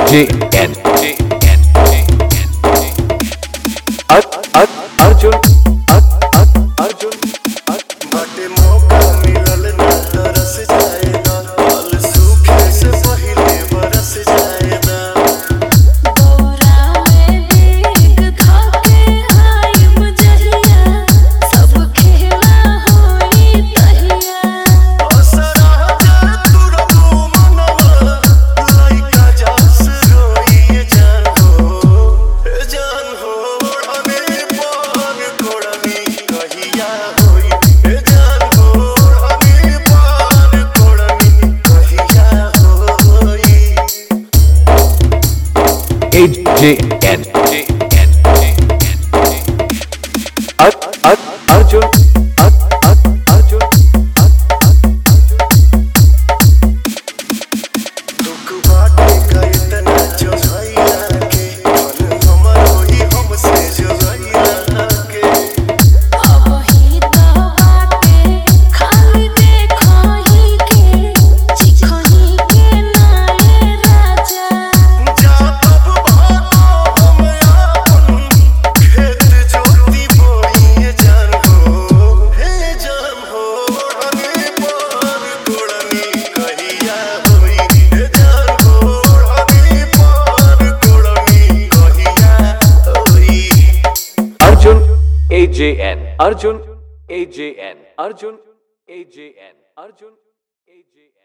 AJN Arjun बाटे मौका मिलल ना तरस जाएगा फल सूखे से पहिले बरस जाएगा बोरा में देख खाके आइम जहिया सब खेला होई तहिया असरा जा तुरबू मनवा लइका जस रोई जान हो हमें पान कोड़नी कहिया होई जान हो हमें पान कोड़नी कहिया होई AJN Arjun दुख बाटे का इतना जो भइला के मन हमर होई हमसे जो भइला के अब ही तो बाटे खाली देखही के चिखही के नाले राजा जा तब भागो हम आपन खेत जोती बोई जान हो हमें पार कोड़नी कहिया होई जान हो हमें पार कोड़नी कहिया होई Arjun AJN Arjun AJN